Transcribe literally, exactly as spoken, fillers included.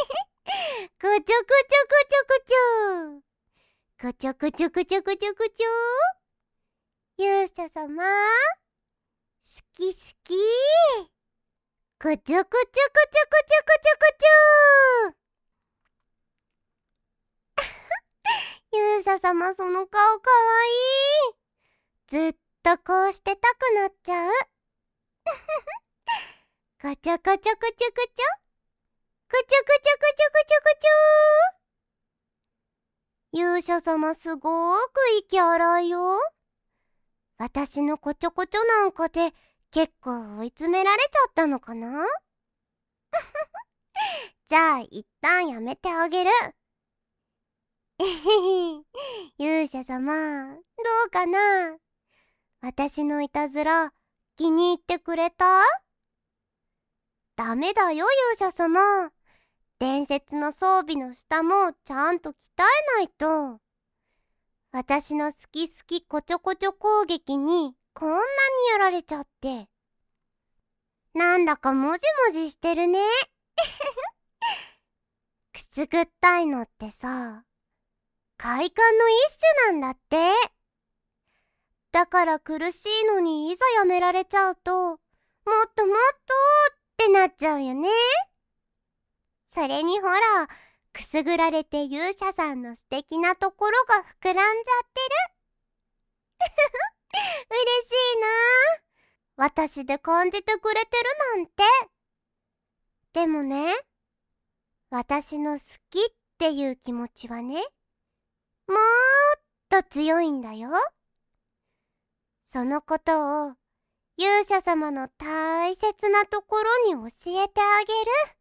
こちょこちょこちょこちょ。こちょこちょこちょこちょこちょ。勇者様、好き好き。こちょこちょこちょこちょこちょこちょ。勇者様、その顔かわいい。ずっとこうしてたくなっちゃう。こちょこちょこちょこちょ。こちょこちょこちょこちょこちょ。勇者様、すごーく息荒いよ。私のこちょこちょなんかで結構追い詰められちゃったのかな。じゃあ一旦やめてあげる。えへへ、勇者様、どうかな。私のいたずら気に入ってくれた？ダメだよ勇者様。伝説の装備の下もちゃんと鍛えないと。私の好き好きこちょこちょ攻撃にこんなにやられちゃって。なんだかもじもじしてるね。くすぐったいのってさ、快感の一種なんだって。だから苦しいのにいざやめられちゃうと、もっともっとってなっちゃうよね。それにほら、くすぐられて勇者さんの素敵なところが膨らんじゃってる。嬉しいな。私で感じてくれてるなんて。でもね、私の好きっていう気持ちはね、もーっと強いんだよ。そのことを勇者様の大切なところに教えてあげる。